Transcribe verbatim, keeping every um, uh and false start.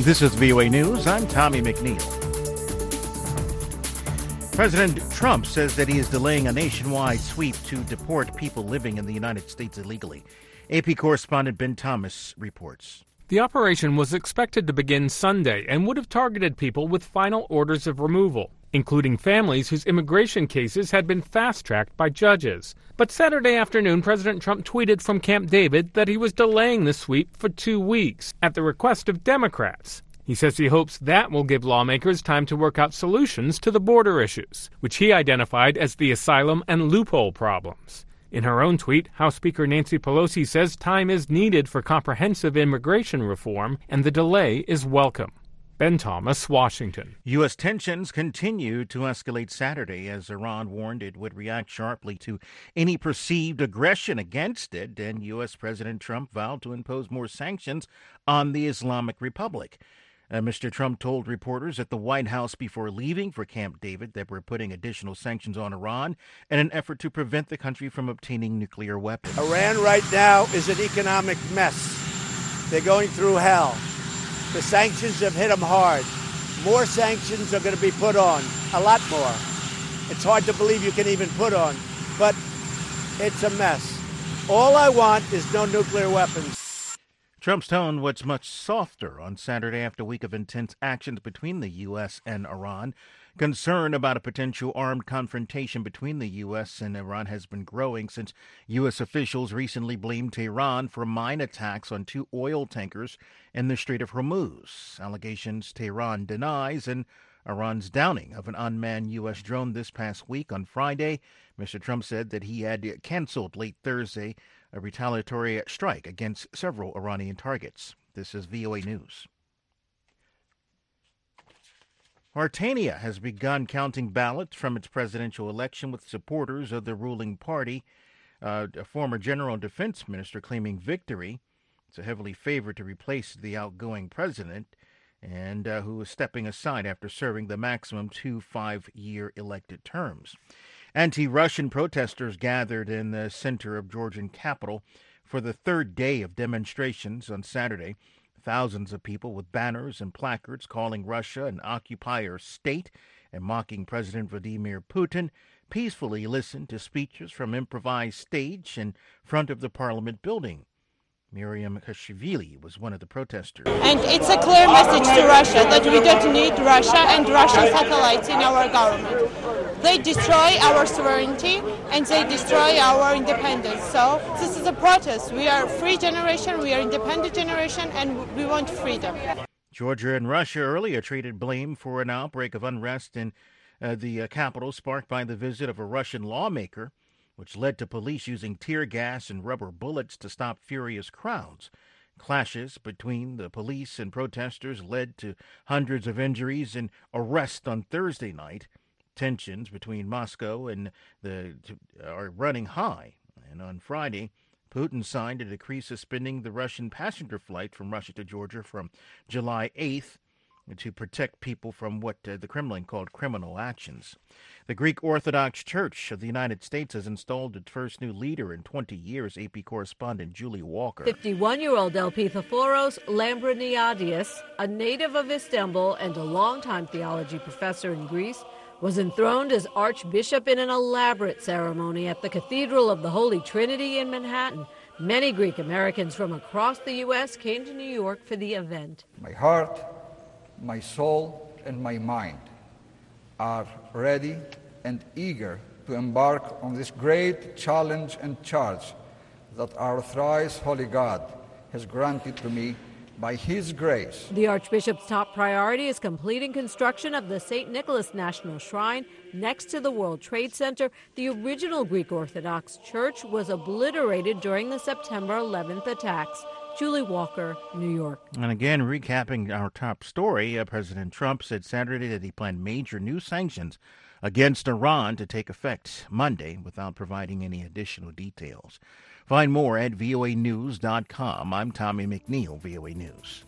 This is V O A News. I'm Tommy McNeil. President Trump says that he is delaying a nationwide sweep to deport people living in the United States illegally. A P correspondent Ben Thomas reports. The operation was expected to begin Sunday and would have targeted people with final orders of removal, including families whose immigration cases had been fast-tracked by judges. But Saturday afternoon, President Trump tweeted from Camp David that he was delaying the sweep for two weeks at the request of Democrats. He says he hopes that will give lawmakers time to work out solutions to the border issues, which he identified as the asylum and loophole problems. In her own tweet, House Speaker Nancy Pelosi says time is needed for comprehensive immigration reform, and the delay is welcome. Ben Thomas, Washington. U S tensions continue to escalate Saturday as Iran warned it would react sharply to any perceived aggression against it, and U S. President Trump vowed to impose more sanctions on the Islamic Republic. Uh, Mister Trump told reporters at the White House before leaving for Camp David that we're putting additional sanctions on Iran in an effort to prevent the country from obtaining nuclear weapons. Iran right now is an economic mess. They're going through hell. The sanctions have hit them hard. More sanctions are going to be put on, a lot more. It's hard to believe you can even put on, but it's a mess. All I want is no nuclear weapons. Trump's tone was much softer on Saturday after a week of intense actions between the U S and Iran. Concern about a potential armed confrontation between the U S and Iran has been growing since U S officials recently blamed Tehran for mine attacks on two oil tankers in the Strait of Hormuz. Allegations Tehran denies, and Iran's downing of an unmanned U S drone this past week. On Friday, Mister Trump said that he had canceled late Thursday a retaliatory strike against several Iranian targets. This is V O A News. Mauritania has begun counting ballots from its presidential election with supporters of the ruling party. Uh, a former general defense minister claiming victory. It's a heavily favored to replace the outgoing president, and uh, who is stepping aside after serving the maximum two five-year elected terms. Anti-Russian protesters gathered in the center of Georgian capital for the third day of demonstrations on Saturday. Thousands of people with banners and placards calling Russia an occupier state and mocking President Vladimir Putin peacefully listened to speeches from improvised stage in front of the parliament building. Miriam Kashvili was one of the protesters. And it's a clear message to Russia that we don't need Russia and Russian satellites in our government. They destroy our sovereignty and they destroy our independence. So this is a protest. We are a free generation, we are an independent generation, and we want freedom. Georgia and Russia earlier traded blame for an outbreak of unrest in uh, the uh, capital sparked by the visit of a Russian lawmaker, which led to police using tear gas and rubber bullets to stop furious crowds. Clashes between the police and protesters led to hundreds of injuries and arrests on Thursday night. Tensions between Moscow and the are running high. And on Friday, Putin signed a decree suspending the Russian passenger flight from Russia to Georgia from July eighth to protect people from what uh, the Kremlin called criminal actions. The Greek Orthodox Church of the United States has installed its first new leader in twenty years, A P correspondent Julie Walker. fifty-one-year-old Elpithoporos Lambriniadios, a native of Istanbul and a longtime theology professor in Greece, was enthroned as Archbishop in an elaborate ceremony at the Cathedral of the Holy Trinity in Manhattan. Many Greek Americans from across the U S came to New York for the event. My heart, my soul, and my mind are ready and eager to embark on this great challenge and charge that our thrice holy God has granted to me by His grace. The Archbishop's top priority is completing construction of the Saint Nicholas National Shrine next to the World Trade Center. The original Greek Orthodox Church was obliterated during the September eleventh attacks. Julie Walker, New York. And again, recapping our top story, uh, President Trump said Saturday that he planned major new sanctions against Iran to take effect Monday without providing any additional details. Find more at V O A news dot com. I'm Tommy McNeil, V O A News.